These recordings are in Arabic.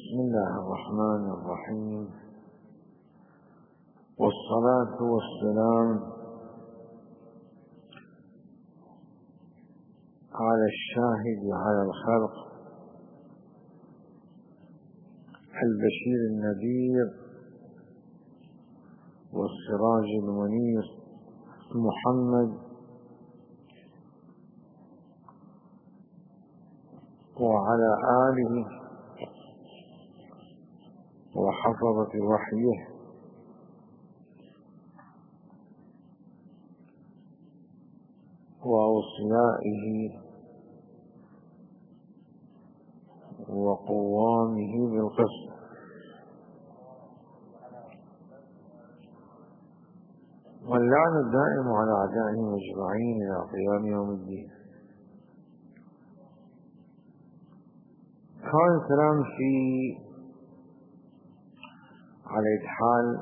بسم الله الرحمن الرحيم، والصلاة والسلام على الشاهد على الخلق البشير النذير والسراج المنير محمد وعلى آله وحفظة وحيه وأوصيائه وقوامه بالقسط، واللعن الدائم على أعدائهم أجمعين إلى قيام يوم الدين. كان الكلام على إدحال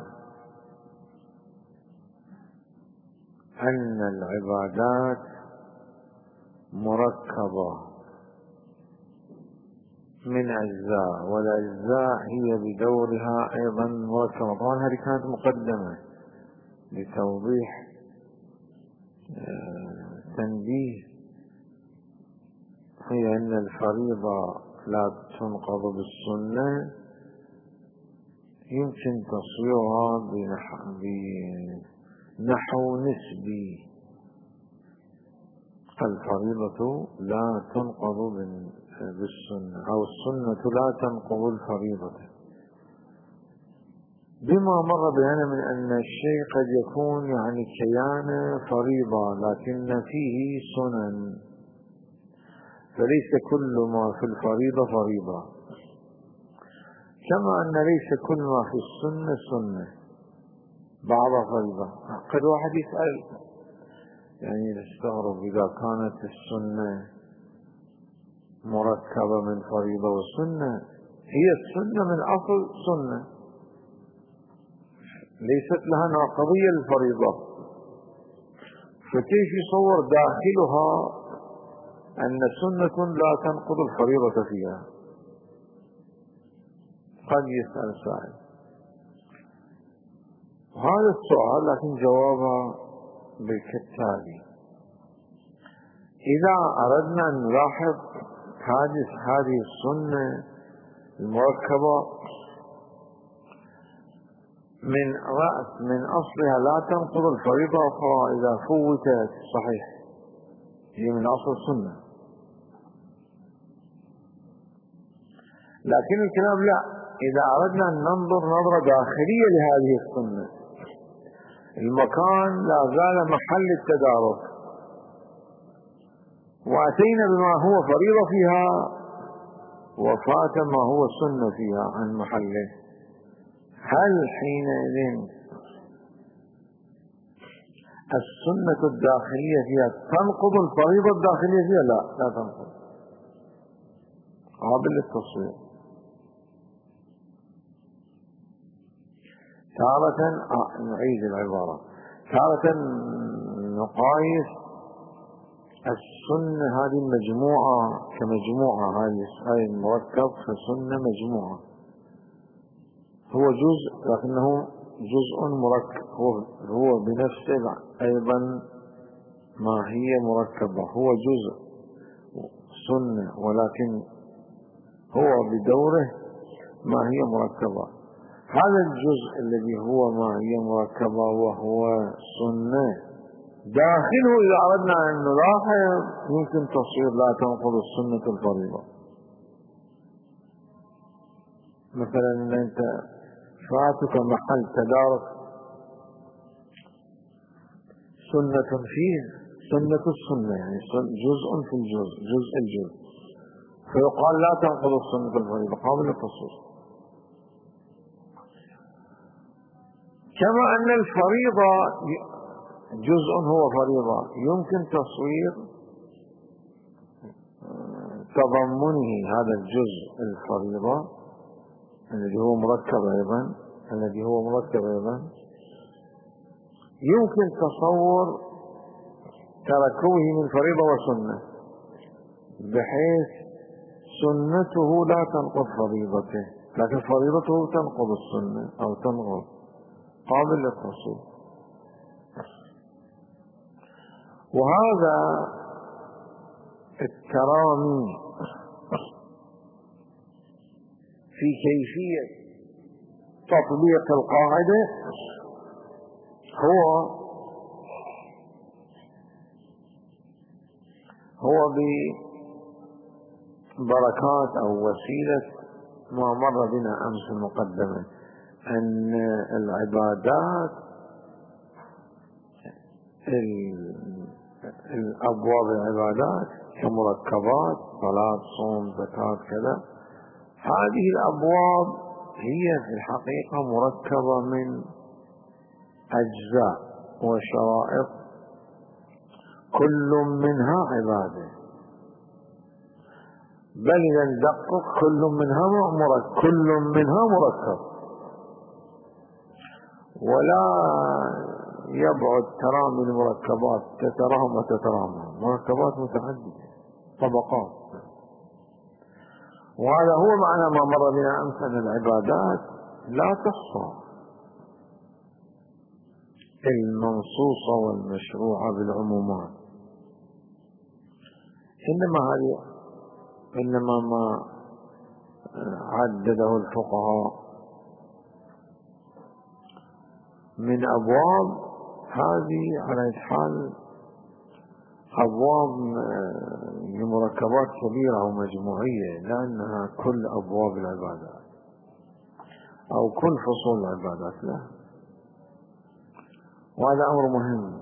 أن العبادات مركبة من أجزاء، والأجزاء هي بدورها أيضا مركبة. طبعا هذه كانت مقدمة لتوضيح تنبيه هي أن الفريضة لا تنقض بالسنة، يمكن تصويرها بنحو نسبي. الفريضة لا تنقض بالسنة، أو السنة لا تنقض الفريضة، بما مر بنا من أن الشيء قد يكون كيان فريضة لكن فيه سنن، فليس كل ما في الفريضة فريضة، كما أن ليس كل ما في السنة سنة، بعضها فريضة. قد واحد يسأل نستغرب إذا كانت السنة مركبة من فريضة وسنة، هي السنة من أصل سنة ليست لها ناقضية الفريضة، فكيف يصور داخلها أن سنة لا تنقض الفريضة فيها؟ قد يسأل سائل هذا السؤال، لكن جوابه بالكالتالي: إذا أردنا أن نلاحظ هذه السنة المركبة من أصلها لا تنقض الفريضة، فإذا فوتت صحيح هي من أصل السنة، لكن الكلام لا، إذا أردنا أن ننظر نظرة داخلية لهذه السنة، المكان لا زال محل التدارك، وأتينا بما هو فريضة فيها وفات ما هو سنة فيها عن محله، هل حينئذ السنة الداخلية فيها تنقض الفريضة الداخلية فيها؟ لا تنقض، قابل للتصوير. تارة نعيد العبارة، تارة نقايس السنة هذه المجموعة كمجموعة، هذه المركب كسنة مجموعة، هو جزء لكنه جزء مركب، هو بنفسه أيضا ما هي مركبة، هو جزء سنة ولكن هو بدوره ما هي مركبة. هذا الجزء الذي هو ما هي مركبة وهو سنة داخله، إذا أردنا أن نلاحظ يمكن تصوير لا تنقض السنة الفريضة. مثلا أن أنت فاتك محل تدارك سنة فيه سنة السنة، جزء في الجزء، فيقال لا تنقض السنة الفريضة، قابل للتصوير. كما أن الفريضة جزء هو فريضة، يمكن تصوير تضمنه هذا الجزء الفريضة الذي هو مركب أيضا، يمكن تصور تركوه من فريضة وسنة، بحيث سنته لا تنقض فريضته، لكن فريضته تنقض السنة أو تنقض قابل للتصوير. وهذا الترامي في كيفية تطبيق القاعدة هو ببركات أو وسيلة ما مر بنا أمس المقدمة، أن العبادات الأبواب العبادات كمركبات صلاة صوم زكاة كذا، هذه الأبواب هي في الحقيقة مركبة من أجزاء وشرائط كل منها عبادة، بل إذا ندقق كل منها مركب، ولا يبعد ترامي المركبات تتراهم وتتراهم، مركبات متعددة طبقات. وهذا هو معنى ما مر بنا أمس أن العبادات لا تحصى المنصوصة والمشروعة بالعمومات، إنما ما عدده الفقهاء من أبواب، هذه على حال أبواب لمركبات كبيرة ومجموعية، لأنها كل أبواب العبادات أو كل فصول العبادات، لا. وهذا أمر مهم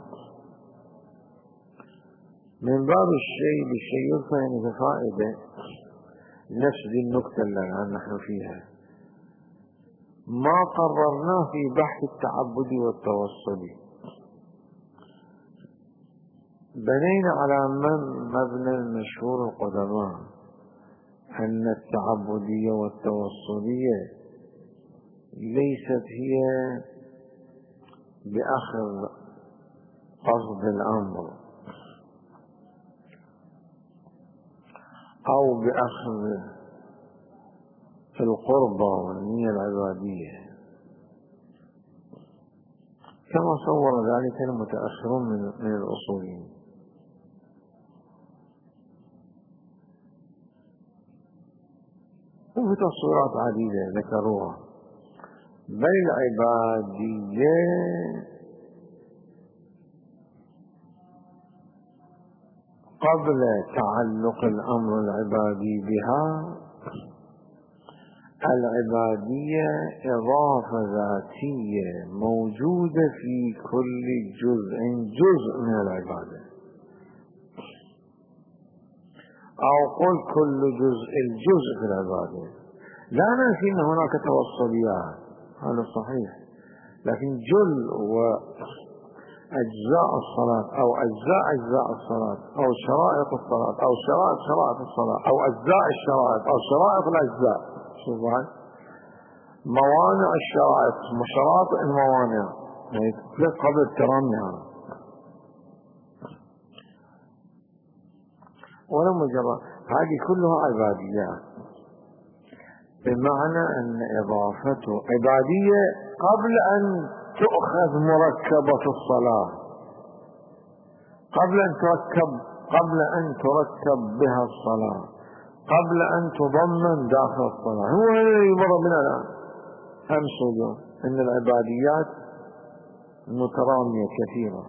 من باب الشيء بالشيء يذكر، يعني كفائدة نفس ذي النكتة التي نحن فيها. ما قررناه في بحث التعبد والتوصل، بنينا على مبنى المشهور القدماء أن التعبدية والتوصلية ليست هي بأخذ قصد الأمر أو بأخذ القربة والنية العبادية كما صور ذلك المتأخرون من الأصوليين. وفي تصويرات عديدة ذكروها، بل العبادية قبل تعلق الأمر العبادي بها، العبادية إضافة ذاتية موجودة في كل جزء من العبادة، أو قل كل الجزء في العبادة. لا ننفي أن هناك توصليات، هذا صحيح، لكن جل وأجزاء الصلاة أو أجزاء الصلاة أو شرائط الصلاة أو شرائط الصلاة أو أجزاء الشرائط أو شرائط الأجزاء، شوفوا موانع الشرائط وشرائط الموانع، يعني قبل الترامي ولا مجرد، هذه كلها عباديات، بمعنى أن إضافته عبادية قبل أن تؤخذ مركبة الصلاة، قبل أن تركب بها الصلاة، قبل أن تضمن داخل الصلاة. هو الذي يمر بنا الآن أمس اليوم، أن العباديات مترامية كثيرة،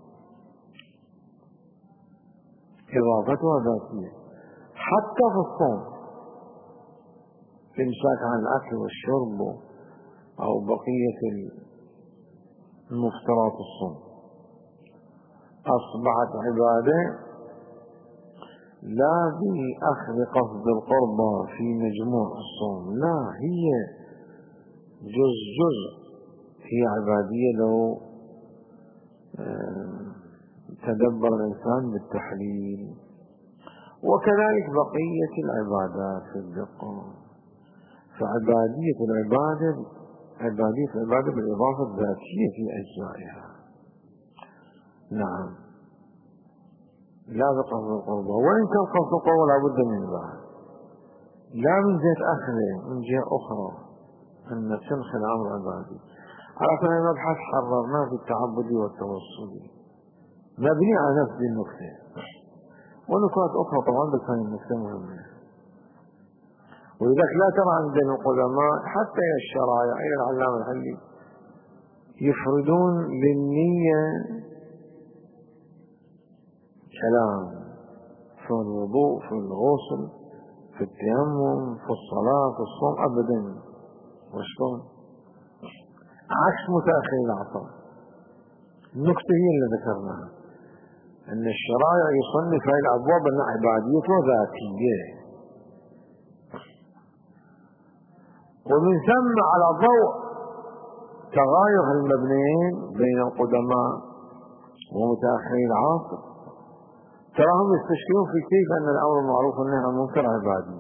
إضافتها ذاتية، حتى في الصوم، الإمساك عن الأكل والشرب أو بقية المفترات الصوم أصبحت عبادة لا بأخذ قصد القربة في مجموع الصوم، لا، هي جزء، هي عبادية لو تدبر الإنسان بالتحليل. وكذلك بقية العبادات في الدقة، فعبادية العبادة بالإضافة الذاتية في أجزائها، نعم، لا بقصد القربة، وإن كان قصد القربة لا بد من ذلك، لا من جهة أخذه، من جهة أخرى أن تنخ الأمر عبادي. على كل مبحث حررناه في التعبدي والتوسلي مبني على نفس النكتة، ونكات أخرى طبعا بس هذه النكتة مهمة. ولذلك لا ترى عند القدماء حتى الشرائع إلى العلامة الحلي يفردون للنية كلام في الوضوء، في الغسل، في التيمم، في الصلاة، في الصوم، أبدا. وشلون؟ عكس متأخر العصر. النكتة هي اللي ذكرناها، أن الشرائع يصنف هذه الأبواب أنها عبادية وذاتية، ومن ثم على ضوء تغاير المبنيين بين القدماء ومتأخري العصر تراهم يستشكلون في كيف أن الأمر المعروف والنهي عن المنكر عبادي،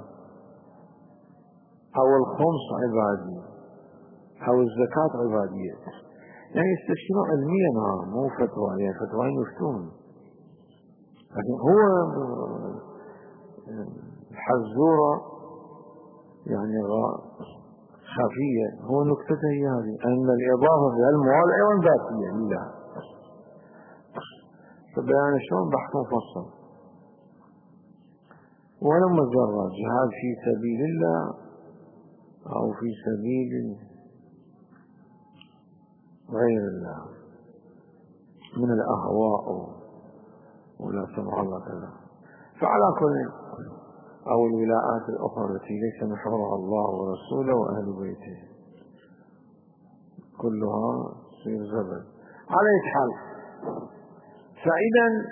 أو الخمس عبادي، أو الزكاة عبادية. يعني يستشكلون علميا، مو فتوى، يعني فتوى يفتون. لكن هو الحزورة يعني خفية، هو نكتته هي هذه، أن الإضافة في الموال أيضا ذاتية لله. فبيان شلون بحث مفصل. ولما جرى جهاد في سبيل الله أو في سبيل غير الله من الأهواء ولا سمع الله كذا، فعلى كل أو الولاءات الأخرى التي ليس محورها الله ورسوله وأهل بيته كلها تصير زبل. على أي حال، فإذا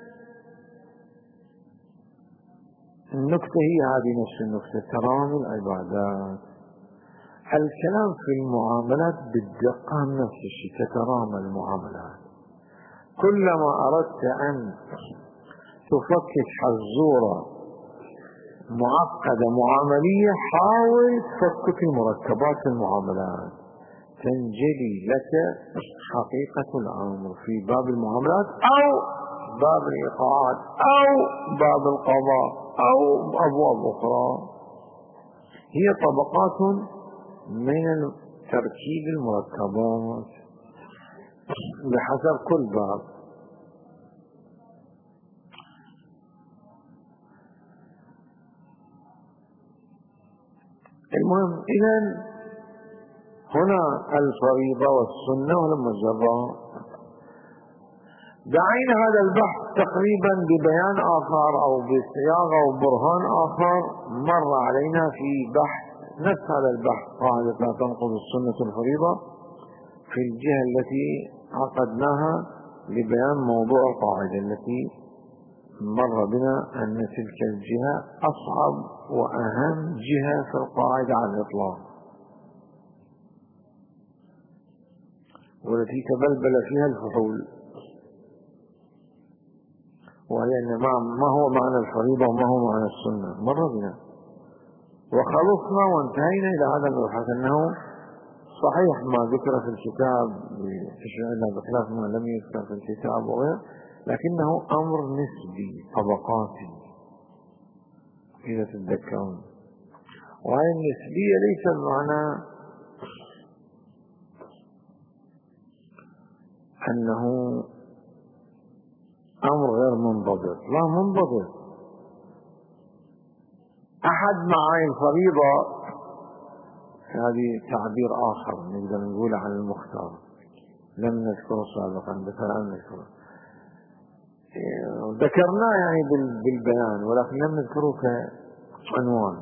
النكتة هي هذه نفس النكتة، ترامي العبادات. الكلام في المعاملات بالدقة نفس الشيء، تترامى المعاملات. كلما أردت أن تفكك حزورة معقدة معاملية، حاول تفكك المركبات المعاملات، تنجلي لك حقيقة الأمر في باب المعاملات أو باب الإيقاعات أو باب القضاء أو أبواب أخرى. هي طبقات من تركيب المركبات بحسب كل باب. المهم إذن هنا الفريضة والسنة ولما الجراء. دعينا هذا البحث تقريبا ببيان آخر أو بسياق أو برهان آخر مر علينا في بحث نفس هذا البحث، قاعدة لا تنقض السنة الفريضة، في الجهة التي عقدناها لبيان موضوع القاعدة، التي مر بنا أن تلك الجهة أصعب وأهم جهة في القاعدة على الإطلاق، والتي تبلبل فيها الفحول، وهي أن ما هو معنى الفريضة وما هو معنى السنة مر بنا، وخلصنا وانتهينا إلى هذا المبحث، أنه صحيح ما ذكر في الكتاب بخلاف ما لم يذكر في الكتاب وغيره، لكنه أمر نسبي طبقاتي إذا تتذكرون. وهي النسبية ليس المعنى أنه أمر غير منضبط، لا منضبط. أحد معاني الفريضة هذه تعبير آخر نقدر نقول عن المختار، لم نذكره سابقا بس الآن نذكره، ذكرناه يعني بالبيان ولكن لم نذكره كعنوان.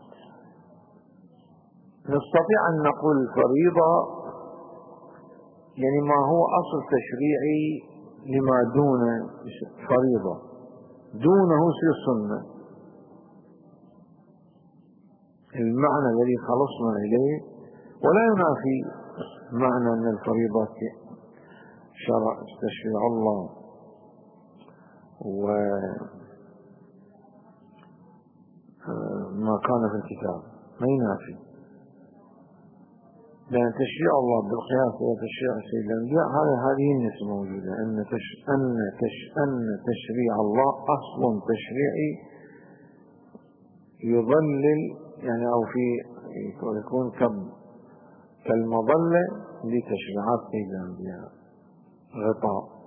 نستطيع أن نقول الفريضة يعني ما هو أصل تشريعي لما دون فريضة، دونه يصير سنة، المعنى الذي خلصنا إليه، ولا ينافي معنى أن الفريضة شرع تشريع الله وما كان في الكتاب، ما ينافي، لأن تشريع الله بالقياس وتشريع سيد الأنبياء هذه النسبة موجودة، أن تشريع الله أصل تشريعي يظلل يعني أو يكون كالمظلة لتشريعات سيد الأنبياء، غطاء.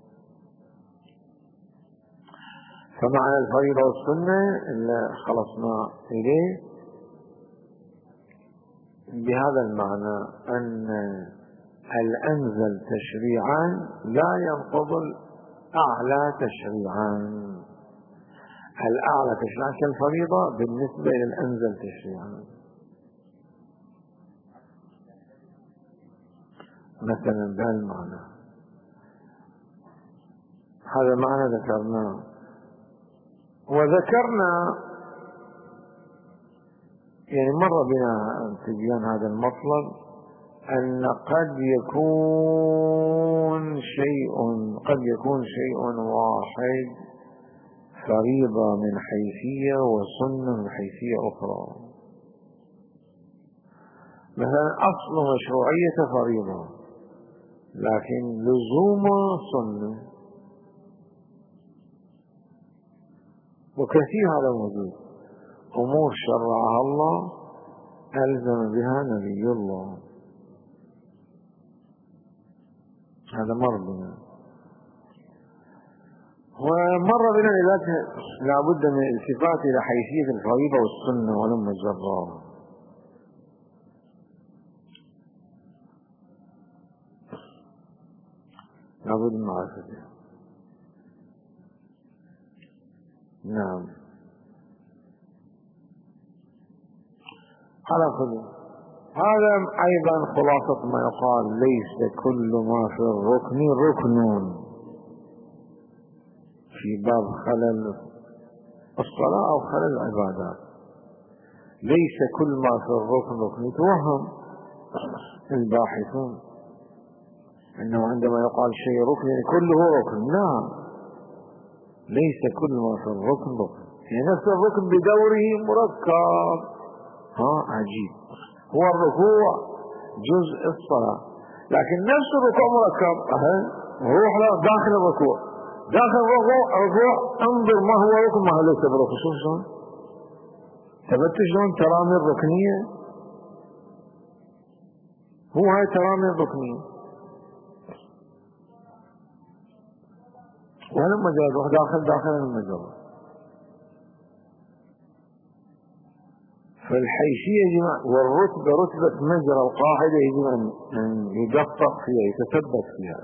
فمعنى الفريضة والسنة اللي خلصنا إليه بهذا المعنى أن الأنزل تشريعا لا ينقض الأعلى تشريعا. الأعلى تشريعا كالفريضة بالنسبة إلى الأنزل تشريعا. مثلا بهذا المعنى، هذا معنى ذكرناه. وذكرنا يعني مر بنا تبيان هذا المطلب أن قد يكون شيء واحد فريضة من حيثية وسنة من حيثية أخرى. مثلا أصل مشروعية فريضة لكن لزوم سنة، وكثير هذا موجود. أمور شرعها الله ألزم بها نبي الله، هذا مر بنا. ومر بنا لذلك لابد من الالتفات إلى حيثية الفريضة والسنة ولم الجرار. لابد من معرفتها. نعم. على كل هذا أيضا خلاصة ما يقال: ليس كل ما في الركن ركن، في باب خلل الصلاة أو خلل العبادات. ليس كل ما في الركن ركن. يتوهم الباحثون أنه عندما يقال شيء ركن يعني كله ركن. لا، ليس كل ما في الركن ركن. يعني نفس الركن بدوره مركب. عجيب. هو الركوع جزء الصلاة، لكن نفس الركوع مركب. روح داخل الركوع، داخل الركوع انظر ما هو ركن ما هو ليس بركن. شوف شلون ثبت شلون ترامي الركنية. هو هاي ترامي الركنية ولا مجال روح داخل المجال. فالحيثية يجب والرتبة رتبة مجرى القاعدة يجب أن يدقق فيها، يتثبت فيها.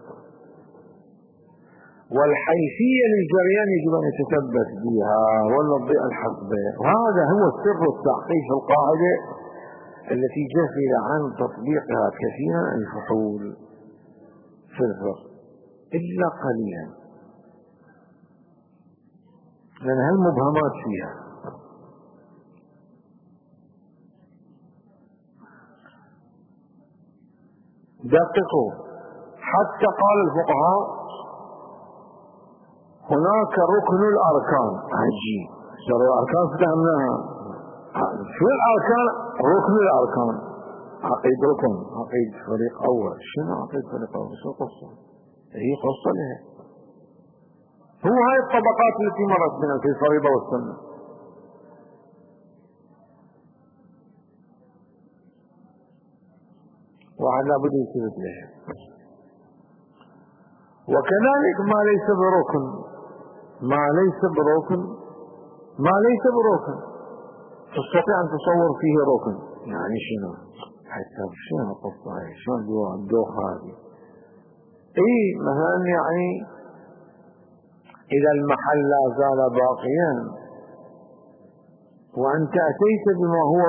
والحيثية للجريان يجب أن يتثبت بها والوضع الحسبة. وهذا هو سر التحقيق في القاعدة التي جفل عن تطبيقها كثيرا الفحول في الفقه إلا قليلا، لأن هالمبهمات فيها. دققوا حتى قال الفقهاء هناك ركن الأركان. عجيب، شر الأركان فهمناها. شو الأركان؟ ركن الأركان. عقيد ركن، عقيد فريق أول. شنو عقيد فريق أول؟ شو قصة؟ هي قصة لها. هو هاي الطبقات التي مرت بنا في الفريضة والسنة. واحد لابد يثبت له. وكذلك ما ليس بركن، ما ليس بركن تستطيع أن تصور فيه ركن. يعني شنو؟ حتى شنو القصة هاي؟ شنو الدوخ هذه؟ مثلا يعني إذا المحل لا زال باقيا وأنت أتيت بما هو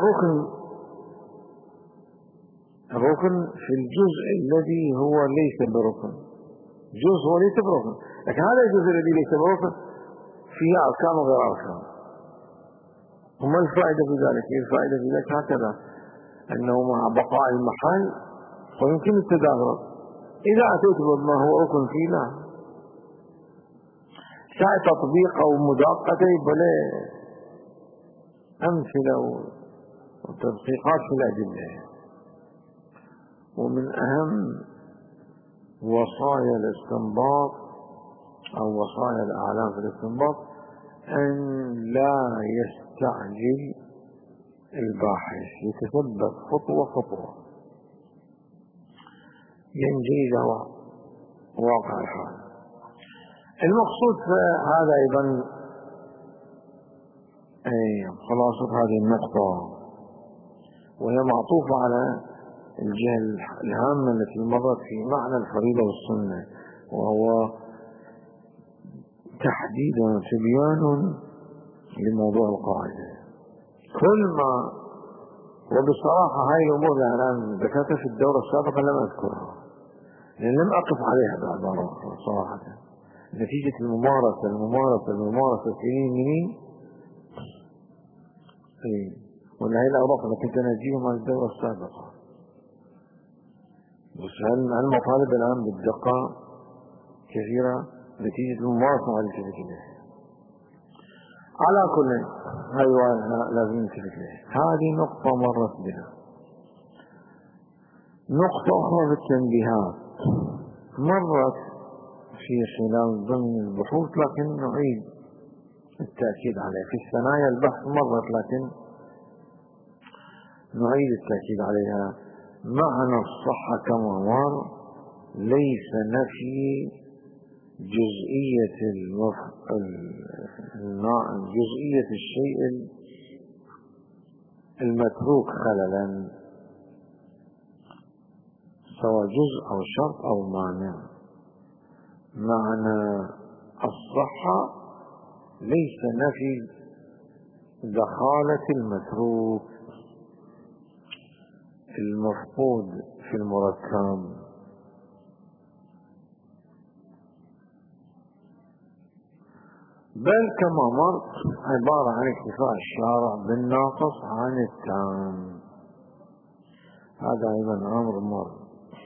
ركن في الجزء الذي هو ليس بركن. جزء هو ليس بركن، لكن هذا الجزء الذي ليس بركن فيه أركان وغير أركان. وما الفائدة في ذلك؟ الفائدة في ذلك هكذا أنه مع بقاء المحل ويمكن التدابر. إذا أتيت بما هو ركن فيه لا شاء تطبيق أو مداقة بلا أمثلة وتدقيقات في الأدلة. ومن أهم وصايا الاستنباط أو وصايا الأعلام في الاستنباط أن لا يستعجل الباحث، يتثبت خطوة خطوة ينجي إلى واقع الحال. المقصود هذا أيضا خلاصة هذه النقطة، وهي معطوفة على الجهة الهامة التي مرت في معنى الفريضة والسنة، وهو تحديد وتبيان لموضوع القاعدة. كل ما وبصراحة هاي الأمور الآن ذكرتها في الدورة السابقة لم أذكرها، لأن لم أقف عليها بعبارة صراحة، نتيجة الممارسة سنين ولا هي الأوراق اللي كنت أنجيهم على الدورة السابقة. بس هالمطالب الآن بالدقة كثيرة نتيجة الممارسة على التفكير. على كل لازم نتفق لها. هذه نقطة مرت بنا. نقطة أخرى في التنبيهات مرت في خلال ضمن البحوث، لكن نعيد التأكيد عليها. في الثنايا البحث مرت، لكن نعيد التأكيد عليها. معنى الصحة كما مر ليس نفي جزئية الشيء المتروك خللا، سواء جزء أو شرط أو مانع. معنى الصحة ليس نفي دخالة المتروك المفقود في المركب، بل كما مر عبارة عن اكتفاء الشارع بالناقص عن التام. هذا أيضا أمر مر.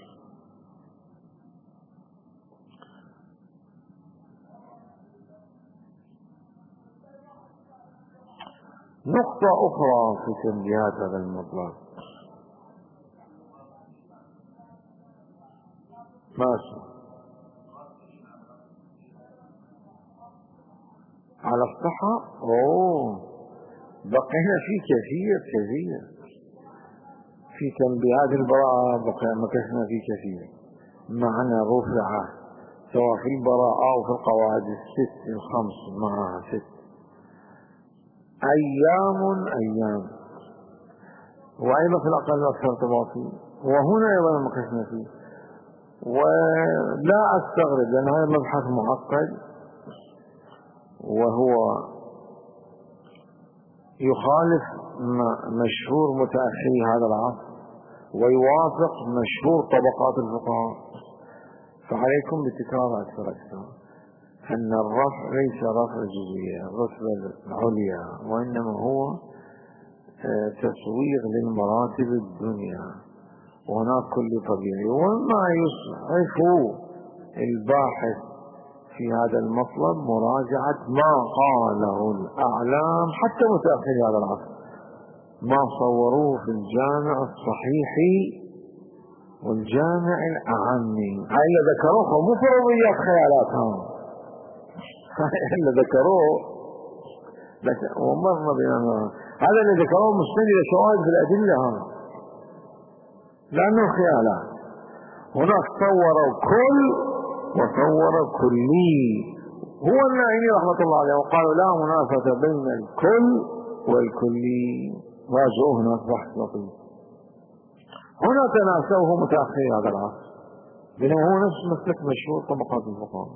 نقطة أخرى في تنبيهات هذا المطلب ماشي على الصحة. بقينا في كثير في تنبيهات البراءة، مكثنا في كثير. معنى رفعة سواء في البراءة أو في القواعد الخمس معها 6 أيام، وأيضا في الأقل والأكثر ارتباطي، وهنا أيضا مكثنا فيه. ولا أستغرب لأن هذا مبحث معقد، وهو يخالف مشهور متأخري هذا العصر ويوافق مشهور طبقات الفقهاء. فعليكم بالتكرار أكثر أن الرفع ليس رفع جزئية، الرتبة العليا، وإنما هو تسويغ للمراتب الدنيا، وهناك كل طبيعي. وما يصعف الباحث في هذا المطلب مراجعة ما قاله الأعلام حتى متأخر هذا العصر، ما صوروه في الجامع الصحيح والجامع الأعمي. هاي اللي ذكروه مو فرضيات خيالات، اللي ذكروه ومرنا بنا هذا اللي ذكروه مستند إلى شواهد في الأدلة، لأنه خيالات. هناك صوروا وصور كلي. هو النعيمي رحمة الله عليه وقالوا لا منافسة بين الكل والكلي، راجعوه هناك بحث لطيف. هنا تناسوه متأخر هذا العصر، لأنه هو نفس مسلك مشهور طبقات الفقهاء.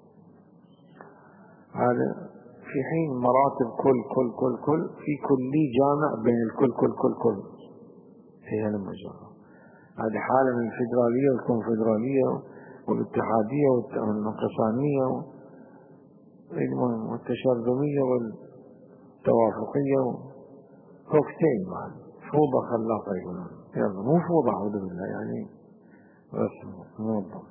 هذا في حين مراتب كل في كلي جامع بين الكل هي المجرى. هذه حالة من الفيدرالية والكونفدرالية والاتحادية والانقسامية والتشرذمية والتوافقية كوكتيل معا فوضى خلاقة يقولون. يلا مو فوضى أعوذ بالله، يعني رسم منظم.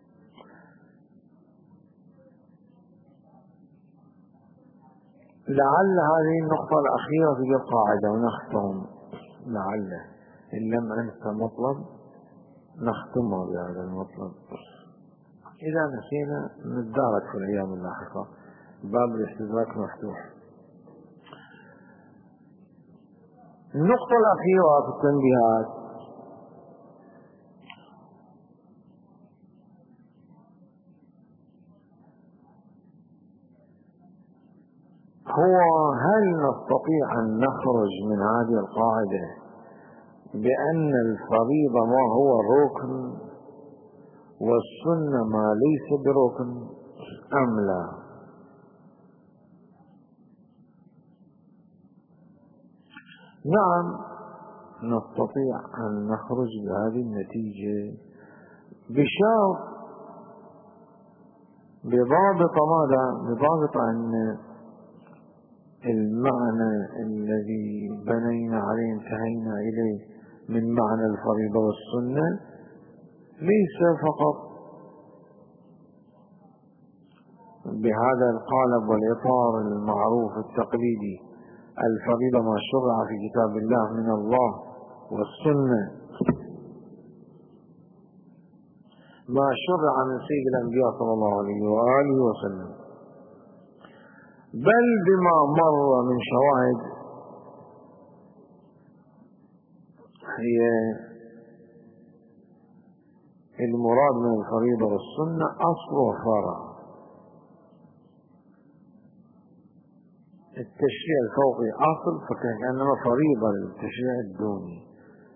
لعل هذه النقطة الأخيرة في القاعدة ونختم، لعل إن لم أنسى مطلب نختمه بهذا المطلب. إذا نسينا نتدارك في الأيام اللاحقة، باب الاستدراك مفتوح. النقطة الأخيرة في التنبيهات هو هل نستطيع أن نخرج من هذه القاعدة بأن الفريضة ما هو ركن والسنة ما ليس بركن أم لا؟ نعم، نستطيع أن نخرج بهذه النتيجة بشرط بضابط ماذا؟ بضابط أن المعنى الذي بنينا عليه انتهينا إليه من معنى الفريضة والسنة ليس فقط بهذا القالب والإطار المعروف التقليدي، الفريضة ما شرع في كتاب الله من الله، والسنة ما شرع من سيد الأنبياء صلى الله عليه وآله وسلم، بل بما مر من شواهد هي المراد من الفريضة والسنة أصل وفرع. التشريع الفوقي أصل فكأنما فريضة للتشريع الدوني،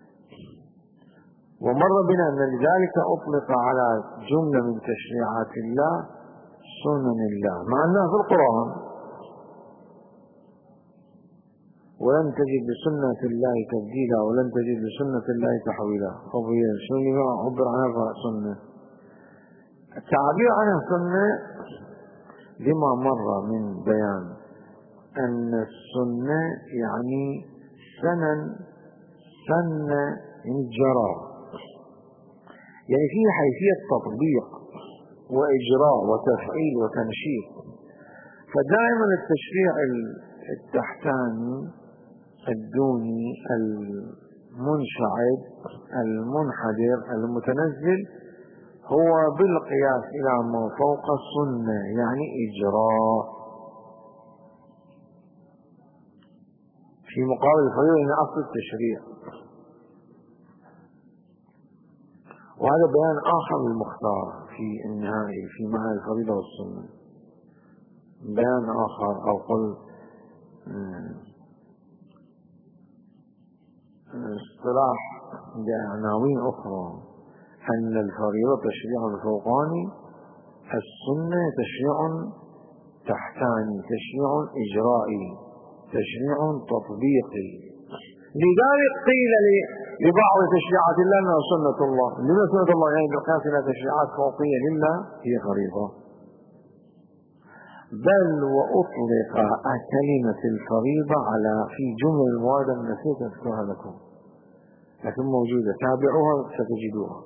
ومر بنا أن لذلك أطلق على جملة من تشريعات الله سنن الله، مع أنها في القرآن، ولن تجد لسنة الله تبديلا ولن تجد لسنة الله تحويلا. قضية شنو عبر عنها سنة؟ التعبير عنها سنة لما مر من بيان أن السنة يعني سن جرى، يعني فيه حيثية تطبيق وإجراء وتفعيل وتنشيط. فدائما التشريع التحتاني الدوني المنشعب المنحدر المتنزل هو بالقياس إلى ما فوق السنة، يعني إجراء في مقابل الفريضة من أصل التشريع. وهذا بيان آخر للمختار في النهائي في معنى الفريضة والسنة، بيان آخر أو قل اصطلاح بعناوين أخرى، أن الفريضة تشريع فوقاني، السنة تشريع تحتاني، تشريع إجرائي، تشريع تطبيقي. لذلك قيل لبعض تشريعات الله أنها سنة الله. لما سنة الله؟ يعني بالقياس إلى تشريعات فوقية لله هي فريضة. بل وأطلق كلمة الفريضة على في جمل المواد نسيت أذكرها لكم لكن موجودة، تابعوها ستجدوها.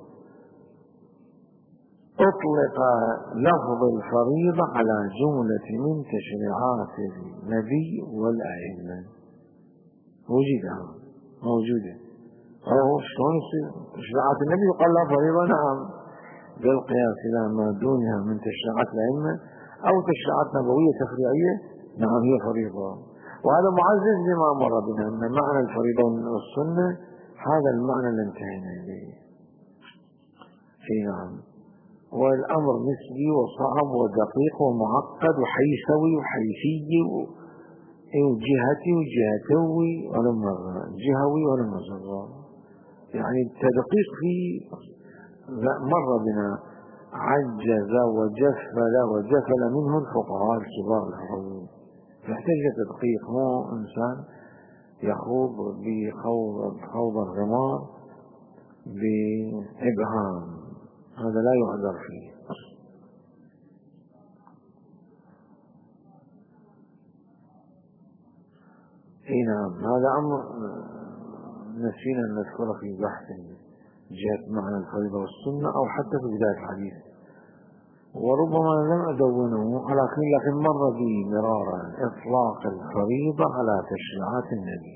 أطلق لفظ الفريضة على جملة من تشريعات النبي والأئمة، وجدها موجودة. شلون يصير تشريعات النبي يقال لها فريضة؟ نعم، بالقياس إلى ما دونها من تشريعات الأئمة أو تشريعات نبوية تفريعية، نعم هي فريضة. وهذا معزز لما مر بنا أن معنى الفريضة والسنة هذا المعنى اللي انتهينا إليه. نعم، والأمر نسبي وصعب ودقيق ومعقد وحيثوي وحيثي وجهتي وجهتوي جهوي ولما زرار، يعني التدقيق فيه مر بنا، عجز وجفل منه الفقهاء الكبار العظيم. يحتاج تدقيق، مو إنسان يخوض بخوض الغمار بإبهام، هذا لا يعذر فيه. نعم، هذا أمر نسينا أن نذكره في بحث جهة معنى الفريضة والسنة أو حتى في بداية الحديث، وربما لم أدونه، لكن مر بي مرارا إطلاق الفريضة على تشريعات النبي،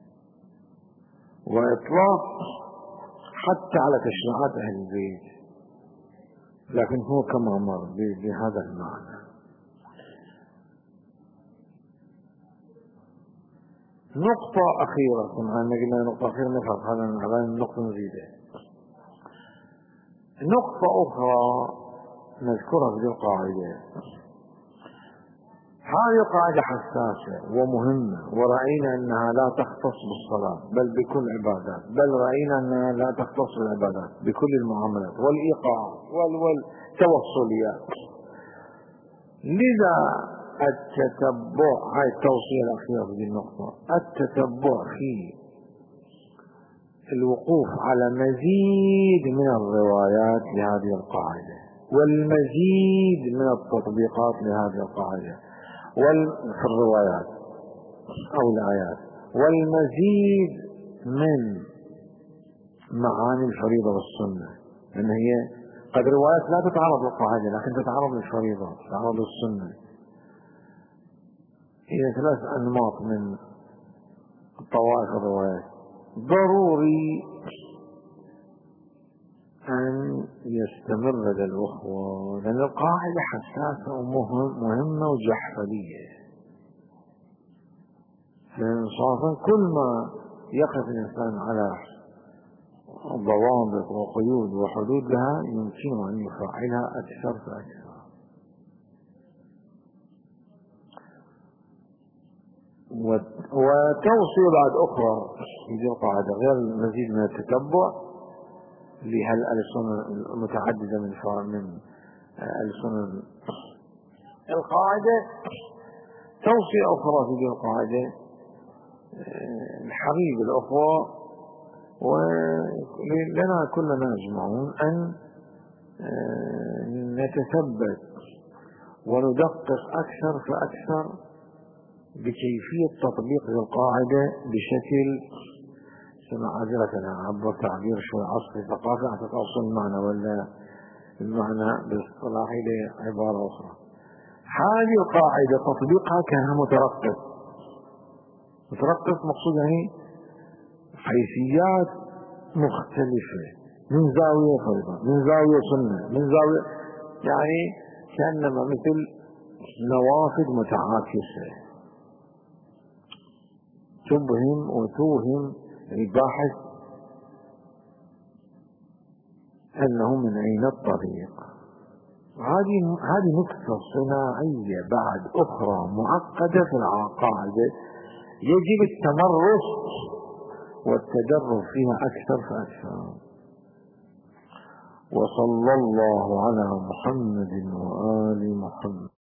وإطلاق حتى على تشريعات أهل البيت، لكن هو كما مر بهذا المعنى. نقطة أخيرة، كما قلنا نقطة أخيرة نفرق هذا النقطة نزيدها. نقطة أخرى نذكرها في القاعدة. هذه قاعدة حساسة ومهمة، ورأينا أنها لا تختص بالصلاة بل بكل عبادات، بل رأينا أنها لا تختص بالعبادات بكل المعاملات والإيقاع والتوصليات. لذا التتبع، هاي التوصية الأخيرة في النقطة، التتبع في الوقوف على مزيد من الروايات لهذه القاعدة، والمزيد من التطبيقات لهذه القاعدة في الروايات أو الآيات، والمزيد من معاني الفريضة والسنة، لأن هي قد روايات لا تتعرض للقاعدة لكن تتعرض للفريضة، تتعرض للسنة. هي 3 أنماط من طوائف الروايات. ضروري أن يستمر لدى الأخوة، لأن القاعدة حساسة ومهمة وجحفلية. فإنصافا كل ما يقف الإنسان على ضوابط وقيود وحدود لها يمكن أن يفعلها أكثر فأكثر. وتوصية بعد أخرى في القاعدة غير المزيد من التتبع لهالألسن المتعددة من ألسن القاعدة. توصية أخرى في القاعدة الحبيب الأخوة ولنا كلنا أجمعون أن نتثبت وندقق أكثر فأكثر بكيفية تطبيق القاعدة بشكل عذرة. أنا عبر تعبير شوي عصري ثقافي أعتقد أصل المعنى ولا المعنى بالاصطلاح لعبارة أخرى. هذه القاعدة تطبيقها كان مترقب مقصود يعني حيثيات مختلفة، من زاوية فريضة، من زاوية سنة، من زاوية يعني كأنما مثل نوافذ متعاكسة تبهم وتوهم الباحث أنه من أين الطريق. هذه نقطة صناعية بعد أخرى معقدة في القاعدة يجب التمرس والتدرب فيها أكثر فأكثر. وصلى الله على محمد وآل محمد.